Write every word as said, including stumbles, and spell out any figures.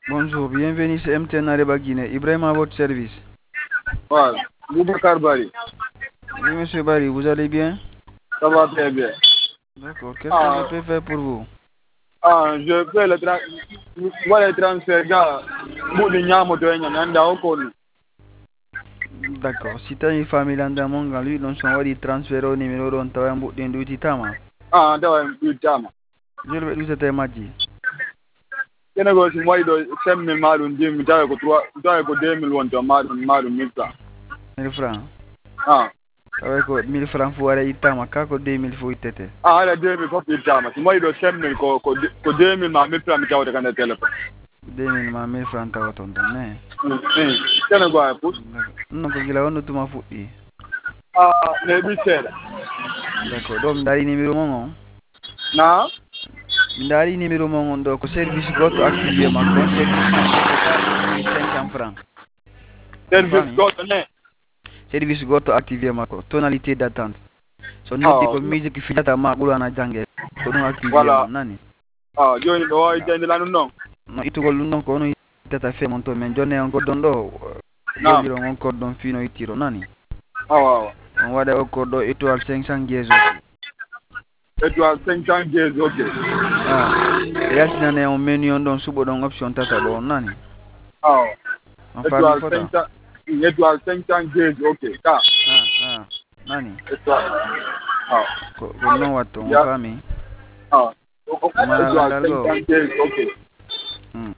Bonjour, bienvenue sur M T N Areba Guinée. Ibrahim à votre service. Voilà. Boubacar Bari. Oui, monsieur Barry, vous allez bien? Ça va très bien. D'accord, qu'est-ce que je Ah, peux faire pour vous? ah je fais le tra voilà, le transfert, gars. Moudi Nyamo to Nyanda Okonu. D'accord, si tu as une famille en Damonga, lui, donc son wadi transfert au numéro de Ntawambu Tama. Ah, dawa mtama. Je le vais vous êtes maji. Kena go si moi do cinq mille malum dim dawa ko trois dawa ko deux mille won to malum malum mita. mille francs. Ah. Avec mille francs pour aller Itama, kako deux mille faut itete. Ah, la deux mille ko mtama. Si moi do cinq mille ko ko ko deux mille ma mita mi tawo kana téléphone. deux mille ma mille francs tawa tonton, né? Kena go ay put. Non ko gila wono tuma fuɗɗi. Ah, ne bi sera. D'accord, donc dari numéro mon. Na? Dari numéro mon do ko service goto activé makko, service mille cinq cents francs. Service goto ne. Service goto activé makko, tonalité d'attente. So noddi ko musique fijata ma ɓurana jangue ko ɗum activé mon nani. Ah, joni ɗo wawi jeyde lanu noon. No ittugol ɗum ɗon ko ono ittata fe mon to men jonne on goddon ɗo golliro on koddon fino ittiro nani. Awa awa. On waɗa o kodɗo étoile cinq cent dièse étoile cinq cent dièse ok. Ah, e yaltinane on menu on ɗon suɓo ɗon option tata ɗo on nani. Awa. On faami fota. étoile cinq cent dièse ok ka. Ah ah nani. étoile. Awa. Ko ko non watto on faami. Awa. Malandal étoile cinq cent dièse ok. Hmm.